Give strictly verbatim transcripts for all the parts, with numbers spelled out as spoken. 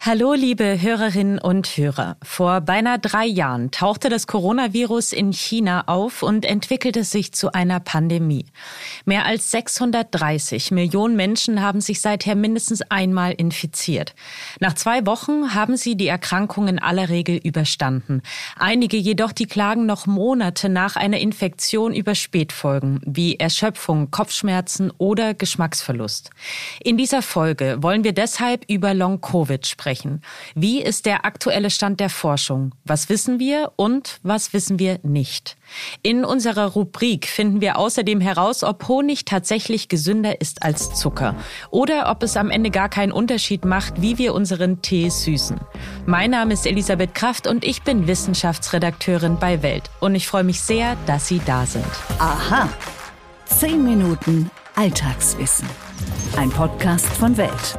Hallo, liebe Hörerinnen und Hörer. Vor beinahe drei Jahren tauchte das Coronavirus in China auf und entwickelte sich zu einer Pandemie. Mehr als sechshundertdreißig Millionen Menschen haben sich seither mindestens einmal infiziert. Nach zwei Wochen haben sie die Erkrankung in aller Regel überstanden. Einige jedoch, die klagen noch Monate nach einer Infektion über Spätfolgen, wie Erschöpfung, Kopfschmerzen oder Geschmacksverlust. In dieser Folge wollen wir deshalb über Long-Covid sprechen. Wie ist der aktuelle Stand der Forschung? Was wissen wir und was wissen wir nicht? In unserer Rubrik finden wir außerdem heraus, ob Honig tatsächlich gesünder ist als Zucker oder ob es am Ende gar keinen Unterschied macht, wie wir unseren Tee süßen. Mein Name ist Elisabeth Kraft und ich bin Wissenschaftsredakteurin bei Welt. Und ich freue mich sehr, dass Sie da sind. Aha, zehn Minuten Alltagswissen. Ein Podcast von Welt.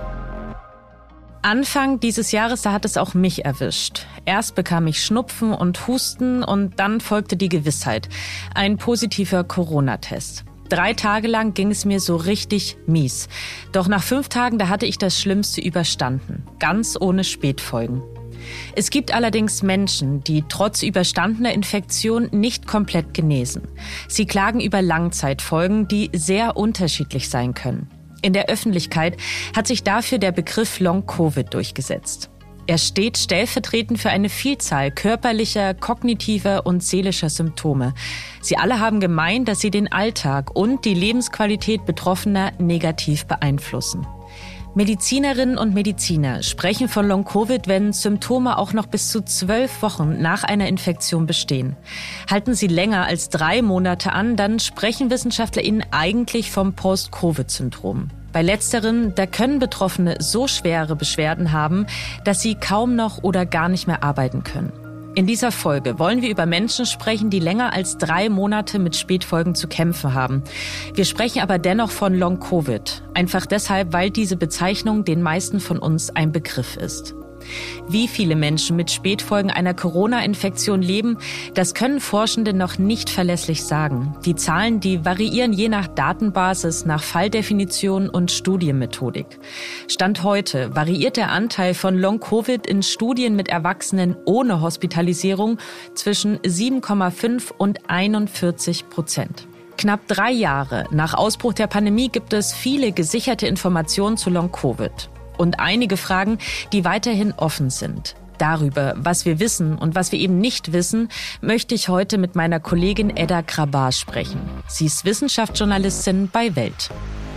Anfang dieses Jahres, da hat es auch mich erwischt. Erst bekam ich Schnupfen und Husten und dann folgte die Gewissheit. Ein positiver Corona-Test. Drei Tage lang ging es mir so richtig mies. Doch nach fünf Tagen, da hatte ich das Schlimmste überstanden. Ganz ohne Spätfolgen. Es gibt allerdings Menschen, die trotz überstandener Infektion nicht komplett genesen. Sie klagen über Langzeitfolgen, die sehr unterschiedlich sein können. In der Öffentlichkeit hat sich dafür der Begriff Long-Covid durchgesetzt. Er steht stellvertretend für eine Vielzahl körperlicher, kognitiver und seelischer Symptome. Sie alle haben gemein, dass sie den Alltag und die Lebensqualität Betroffener negativ beeinflussen. Medizinerinnen und Mediziner sprechen von Long-Covid, wenn Symptome auch noch bis zu zwölf Wochen nach einer Infektion bestehen. Halten sie länger als drei Monate an, dann sprechen WissenschaftlerInnen eigentlich vom Post-Covid-Syndrom. Bei letzteren, da können Betroffene so schwere Beschwerden haben, dass sie kaum noch oder gar nicht mehr arbeiten können. In dieser Folge wollen wir über Menschen sprechen, die länger als drei Monate mit Spätfolgen zu kämpfen haben. Wir sprechen aber dennoch von Long-Covid. Einfach deshalb, weil diese Bezeichnung den meisten von uns ein Begriff ist. Wie viele Menschen mit Spätfolgen einer Corona-Infektion leben, das können Forschende noch nicht verlässlich sagen. Die Zahlen, die variieren je nach Datenbasis, nach Falldefinition und Studienmethodik. Stand heute variiert der Anteil von Long-Covid in Studien mit Erwachsenen ohne Hospitalisierung zwischen sieben Komma fünf und einundvierzig Prozent. Knapp drei Jahre nach Ausbruch der Pandemie gibt es viele gesicherte Informationen zu Long-Covid. Und einige Fragen, die weiterhin offen sind. Darüber, was wir wissen und was wir eben nicht wissen, möchte ich heute mit meiner Kollegin Edda Grabar sprechen. Sie ist Wissenschaftsjournalistin bei Welt.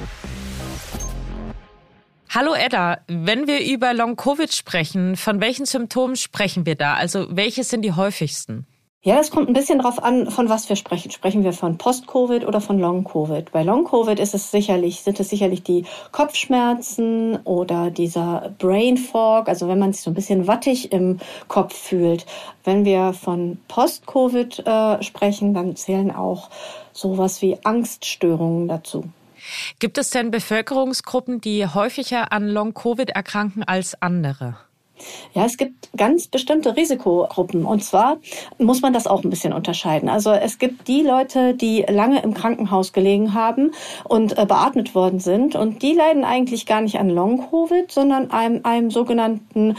Hallo Edda, wenn wir über Long-Covid sprechen, von welchen Symptomen sprechen wir da? Also welche sind die häufigsten? Ja, das kommt ein bisschen drauf an, von was wir sprechen. Sprechen wir von Post-Covid oder von Long-Covid? Bei Long-Covid ist es sicherlich, sind es sicherlich die Kopfschmerzen oder dieser Brain Fog, also wenn man sich so ein bisschen wattig im Kopf fühlt. Wenn wir von Post-Covid äh, sprechen, dann zählen auch sowas wie Angststörungen dazu. Gibt es denn Bevölkerungsgruppen, die häufiger an Long-Covid erkranken als andere? Ja, es gibt ganz bestimmte Risikogruppen. Und zwar muss man das auch ein bisschen unterscheiden. Also es gibt die Leute, die lange im Krankenhaus gelegen haben und äh, beatmet worden sind. Und die leiden eigentlich gar nicht an Long-Covid, sondern einem, einem sogenannten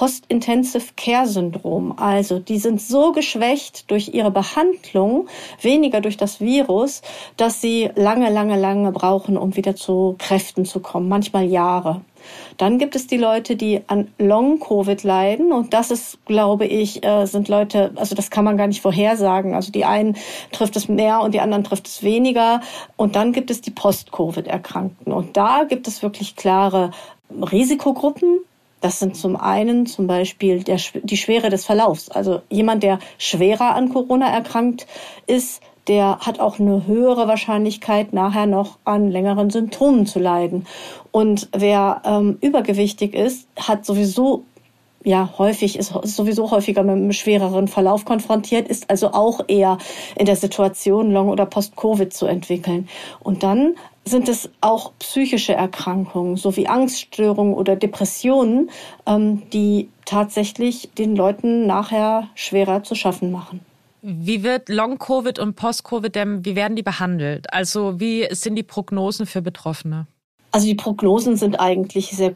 Post-Intensive-Care-Syndrom. Also die sind so geschwächt durch ihre Behandlung, weniger durch das Virus, dass sie lange, lange, lange brauchen, um wieder zu Kräften zu kommen. Manchmal Jahre. Dann gibt es die Leute, die an Long-Covid leiden. Und das ist, glaube ich, sind Leute, also das kann man gar nicht vorhersagen. Also die einen trifft es mehr und die anderen trifft es weniger. Und dann gibt es die Post-Covid-Erkrankten. Und da gibt es wirklich klare Risikogruppen. Das sind zum einen zum Beispiel der, die Schwere des Verlaufs. Also jemand, der schwerer an Corona erkrankt ist, der hat auch eine höhere Wahrscheinlichkeit, nachher noch an längeren Symptomen zu leiden. Und wer ähm, übergewichtig ist, hat sowieso, ja, häufig, ist, ist sowieso häufiger mit einem schwereren Verlauf konfrontiert, ist also auch eher in der Situation, Long- oder Post-Covid zu entwickeln. Und dann sind es auch psychische Erkrankungen, sowie Angststörungen oder Depressionen, ähm, die tatsächlich den Leuten nachher schwerer zu schaffen machen. Wie wird Long-Covid und Post-Covid denn, wie werden die behandelt? Also wie sind die Prognosen für Betroffene? Also die Prognosen sind eigentlich sehr gut.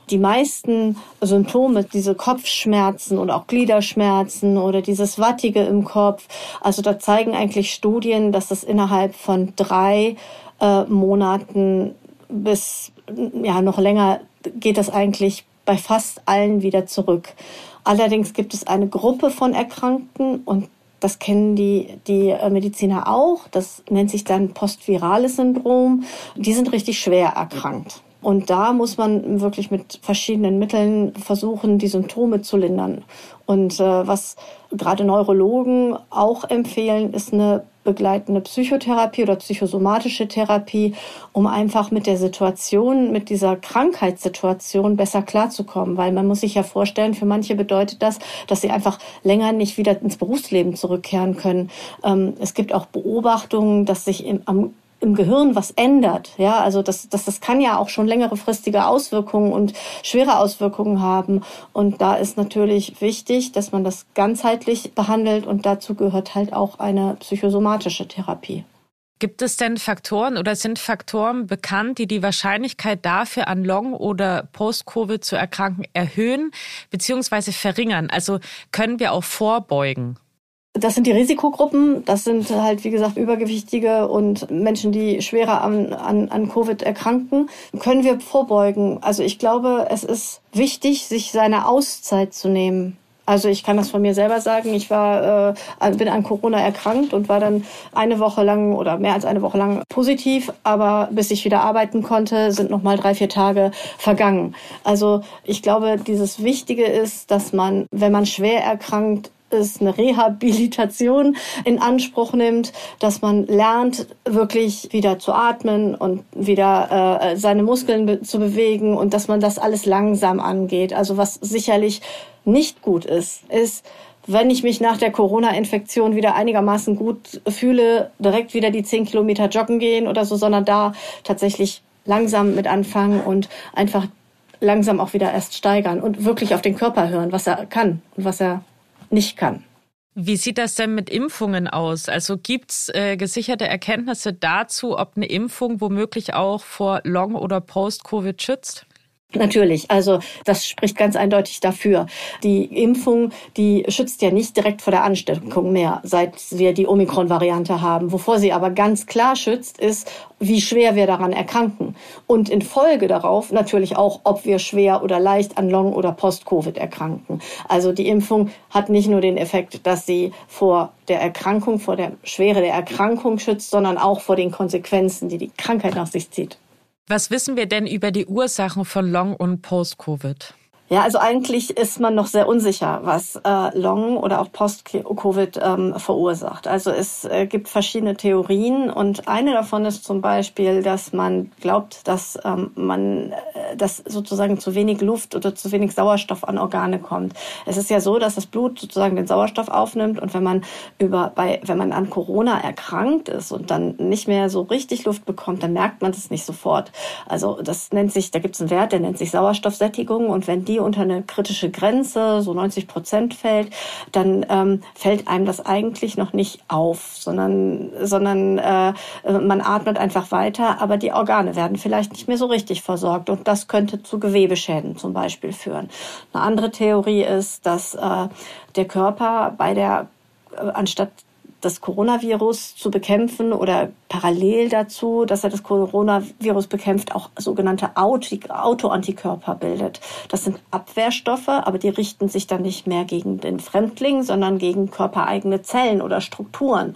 Die meisten Symptome, diese Kopfschmerzen und auch Gliederschmerzen oder dieses Wattige im Kopf, also da zeigen eigentlich Studien, dass das innerhalb von drei äh, Monaten bis ja noch länger geht das eigentlich bei fast allen wieder zurück. Allerdings gibt es eine Gruppe von Erkrankten und das kennen die, die Mediziner auch. Das nennt sich dann postvirales Syndrom. Die sind richtig schwer erkrankt. Und da muss man wirklich mit verschiedenen Mitteln versuchen, die Symptome zu lindern. Und äh, was gerade Neurologen auch empfehlen, ist eine begleitende Psychotherapie oder psychosomatische Therapie, um einfach mit der Situation, mit dieser Krankheitssituation besser klarzukommen. Weil man muss sich ja vorstellen, für manche bedeutet das, dass sie einfach länger nicht wieder ins Berufsleben zurückkehren können. Ähm, es gibt auch Beobachtungen, dass sich im, am im Gehirn was ändert, ja, also das, das, das kann ja auch schon längerefristige Auswirkungen und schwere Auswirkungen haben. Und da ist natürlich wichtig, dass man das ganzheitlich behandelt und dazu gehört halt auch eine psychosomatische Therapie. Gibt es denn Faktoren oder sind Faktoren bekannt, die die Wahrscheinlichkeit dafür, an Long- oder Post-Covid zu erkranken, erhöhen bzw. verringern? Also können wir auch vorbeugen? Das sind die Risikogruppen, das sind halt, wie gesagt, Übergewichtige und Menschen, die schwerer an, an, an Covid erkranken. Können wir vorbeugen? Also ich glaube, es ist wichtig, sich seine Auszeit zu nehmen. Also ich kann das von mir selber sagen. Ich war, äh, bin an Corona erkrankt und war dann eine Woche lang oder mehr als eine Woche lang positiv. Aber bis ich wieder arbeiten konnte, sind noch mal drei, vier Tage vergangen. Also ich glaube, dieses Wichtige ist, dass man, wenn man schwer erkrankt ist, eine Rehabilitation in Anspruch nimmt, dass man lernt, wirklich wieder zu atmen und wieder äh, seine Muskeln be- zu bewegen und dass man das alles langsam angeht. Also was sicherlich nicht gut ist, ist, wenn ich mich nach der Corona-Infektion wieder einigermaßen gut fühle, direkt wieder die zehn Kilometer joggen gehen oder so, sondern da tatsächlich langsam mit anfangen und einfach langsam auch wieder erst steigern und wirklich auf den Körper hören, was er kann und was er nicht kann. Wie sieht das denn mit Impfungen aus? Also gibt's äh, gesicherte Erkenntnisse dazu, ob eine Impfung womöglich auch vor Long- oder Post-Covid schützt? Natürlich, also das spricht ganz eindeutig dafür. Die Impfung, die schützt ja nicht direkt vor der Ansteckung mehr, seit wir die Omikron-Variante haben. Wovor sie aber ganz klar schützt, ist, wie schwer wir daran erkranken. Und in Folge darauf natürlich auch, ob wir schwer oder leicht an Long- oder Post-Covid erkranken. Also die Impfung hat nicht nur den Effekt, dass sie vor der Erkrankung, vor der Schwere der Erkrankung schützt, sondern auch vor den Konsequenzen, die die Krankheit nach sich zieht. Was wissen wir denn über die Ursachen von Long- und Post-Covid? Ja, also eigentlich ist man noch sehr unsicher, was äh, Long- oder auch Post-Covid ähm, verursacht. Also es äh, gibt verschiedene Theorien und eine davon ist zum Beispiel, dass man glaubt, dass ähm, man, äh, dass sozusagen zu wenig Luft oder zu wenig Sauerstoff an Organe kommt. Es ist ja so, dass das Blut sozusagen den Sauerstoff aufnimmt und wenn man über, bei, wenn man an Corona erkrankt ist und dann nicht mehr so richtig Luft bekommt, dann merkt man das nicht sofort. Also das nennt sich, da gibt es einen Wert, der nennt sich Sauerstoffsättigung und wenn die unter eine kritische Grenze, so neunzig Prozent fällt, dann ähm, fällt einem das eigentlich noch nicht auf, sondern, sondern äh, man atmet einfach weiter, aber die Organe werden vielleicht nicht mehr so richtig versorgt und das könnte zu Gewebeschäden zum Beispiel führen. Eine andere Theorie ist, dass äh, der Körper bei der, äh, anstatt das Coronavirus zu bekämpfen oder parallel dazu, dass er das Coronavirus bekämpft, auch sogenannte Autoantikörper bildet. Das sind Abwehrstoffe, aber die richten sich dann nicht mehr gegen den Fremdling, sondern gegen körpereigene Zellen oder Strukturen.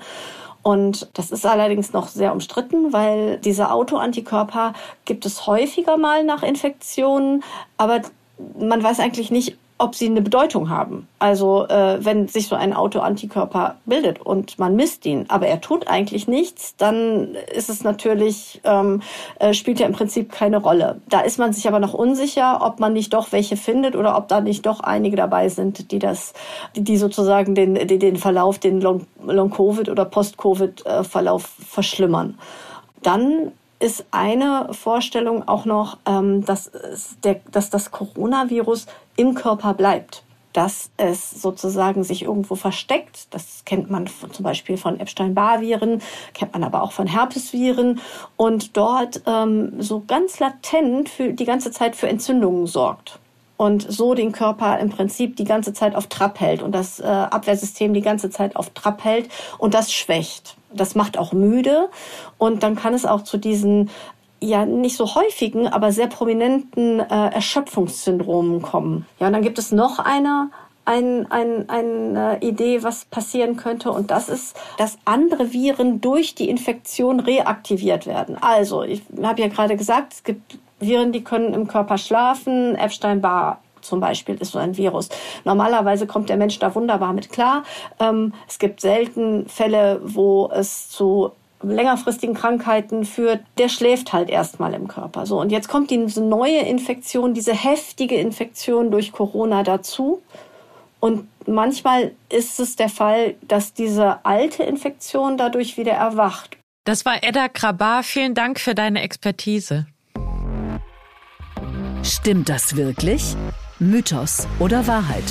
Und das ist allerdings noch sehr umstritten, weil diese Autoantikörper gibt es häufiger mal nach Infektionen, aber man weiß eigentlich nicht, ob sie eine Bedeutung haben. Also äh, wenn sich so ein Autoantikörper bildet und man misst ihn, aber er tut eigentlich nichts, dann ist es natürlich, ähm, äh, spielt ja im Prinzip keine Rolle. Da ist man sich aber noch unsicher, ob man nicht doch welche findet oder ob da nicht doch einige dabei sind, die das, die, die sozusagen den, den, den Verlauf, den Long, Long-Covid oder Post-Covid-Verlauf verschlimmern. Dann ist eine Vorstellung auch noch, ähm, dass, der, dass das Coronavirus im Körper bleibt. dass es sozusagen sich irgendwo versteckt. Das kennt man zum Beispiel von Epstein-Barr-Viren, kennt man aber auch von Herpesviren und dort ähm, so ganz latent für die ganze Zeit für Entzündungen sorgt. Und so den Körper im Prinzip die ganze Zeit auf Trab hält und das äh, Abwehrsystem die ganze Zeit auf Trab hält und das schwächt. Das macht auch müde und dann kann es auch zu diesen ja nicht so häufigen, aber sehr prominenten äh, Erschöpfungssyndromen kommen. Ja, und dann gibt es noch eine Ein, ein, eine Idee, was passieren könnte. Und das ist, dass andere Viren durch die Infektion reaktiviert werden. Also, ich habe ja gerade gesagt, es gibt Viren, die können im Körper schlafen. Epstein-Barr zum Beispiel ist so ein Virus. Normalerweise kommt der Mensch da wunderbar mit klar. Ähm, es gibt selten Fälle, wo es zu längerfristigen Krankheiten führt, der schläft halt erstmal im Körper. So, und jetzt kommt diese neue Infektion, diese heftige Infektion durch Corona dazu. Und manchmal ist es der Fall, dass diese alte Infektion dadurch wieder erwacht. Das war Edda Grabar. Vielen Dank für deine Expertise. Stimmt das wirklich? Mythos oder Wahrheit?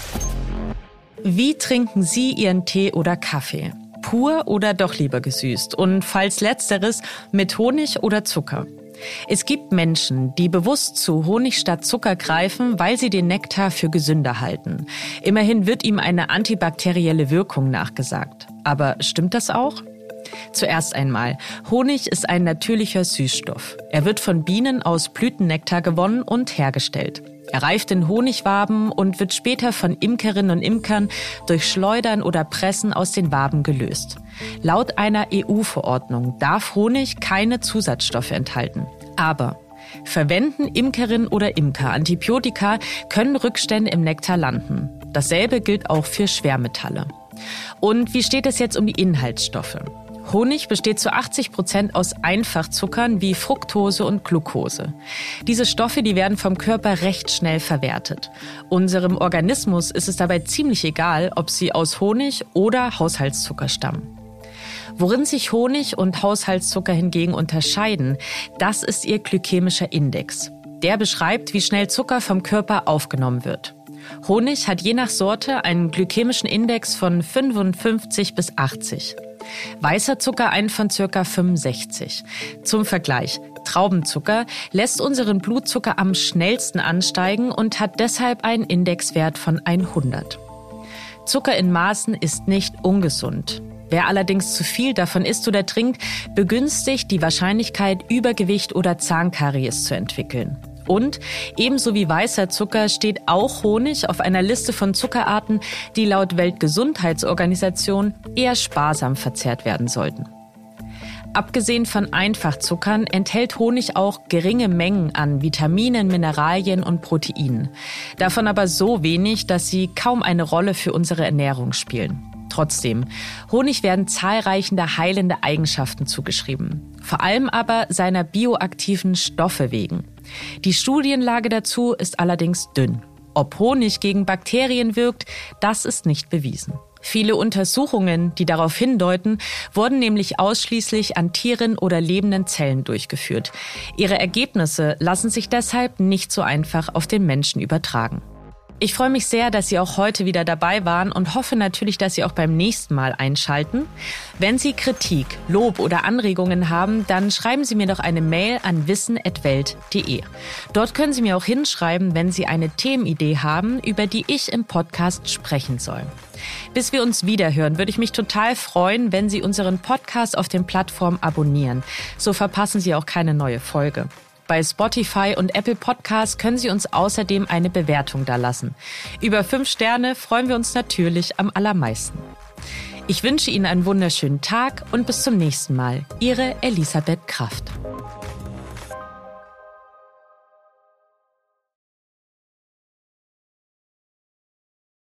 Wie trinken Sie Ihren Tee oder Kaffee? Pur oder doch lieber gesüßt? Und falls letzteres, mit Honig oder Zucker? Es gibt Menschen, die bewusst zu Honig statt Zucker greifen, weil sie den Nektar für gesünder halten. Immerhin wird ihm eine antibakterielle Wirkung nachgesagt. Aber stimmt das auch? Zuerst einmal, Honig ist ein natürlicher Süßstoff. Er wird von Bienen aus Blütennektar gewonnen und hergestellt. Er reift in Honigwaben und wird später von Imkerinnen und Imkern durch Schleudern oder Pressen aus den Waben gelöst. Laut einer E U-Verordnung darf Honig keine Zusatzstoffe enthalten. Aber verwenden Imkerinnen oder Imker Antibiotika, können Rückstände im Nektar landen. Dasselbe gilt auch für Schwermetalle. Und wie steht es jetzt um die Inhaltsstoffe? Honig besteht zu achtzig Prozent aus Einfachzuckern wie Fructose und Glucose. Diese Stoffe, die werden vom Körper recht schnell verwertet. Unserem Organismus ist es dabei ziemlich egal, ob sie aus Honig oder Haushaltszucker stammen. Worin sich Honig und Haushaltszucker hingegen unterscheiden, das ist ihr glykämischer Index. Der beschreibt, wie schnell Zucker vom Körper aufgenommen wird. Honig hat je nach Sorte einen glykämischen Index von fünfundfünfzig bis achtzig. Weißer Zucker einen von ca. fünfundsechzig. Zum Vergleich, Traubenzucker lässt unseren Blutzucker am schnellsten ansteigen und hat deshalb einen Indexwert von hundert. Zucker in Maßen ist nicht ungesund. Wer allerdings zu viel davon isst oder trinkt, begünstigt die Wahrscheinlichkeit, Übergewicht oder Zahnkaries zu entwickeln. Und ebenso wie weißer Zucker steht auch Honig auf einer Liste von Zuckerarten, die laut Weltgesundheitsorganisation eher sparsam verzehrt werden sollten. Abgesehen von Einfachzuckern enthält Honig auch geringe Mengen an Vitaminen, Mineralien und Proteinen. Davon aber so wenig, dass sie kaum eine Rolle für unsere Ernährung spielen. Trotzdem, Honig werden zahlreiche heilende Eigenschaften zugeschrieben. Vor allem aber seiner bioaktiven Stoffe wegen. Die Studienlage dazu ist allerdings dünn. Ob Honig gegen Bakterien wirkt, das ist nicht bewiesen. Viele Untersuchungen, die darauf hindeuten, wurden nämlich ausschließlich an Tieren oder lebenden Zellen durchgeführt. Ihre Ergebnisse lassen sich deshalb nicht so einfach auf den Menschen übertragen. Ich freue mich sehr, dass Sie auch heute wieder dabei waren und hoffe natürlich, dass Sie auch beim nächsten Mal einschalten. Wenn Sie Kritik, Lob oder Anregungen haben, dann schreiben Sie mir doch eine Mail an wissen at welt punkt de. Dort können Sie mir auch hinschreiben, wenn Sie eine Themenidee haben, über die ich im Podcast sprechen soll. Bis wir uns wiederhören, würde ich mich total freuen, wenn Sie unseren Podcast auf den Plattformen abonnieren. So verpassen Sie auch keine neue Folge. Bei Spotify und Apple Podcasts können Sie uns außerdem eine Bewertung dalassen. Über fünf Sterne freuen wir uns natürlich am allermeisten. Ich wünsche Ihnen einen wunderschönen Tag und bis zum nächsten Mal. Ihre Elisabeth Kraft.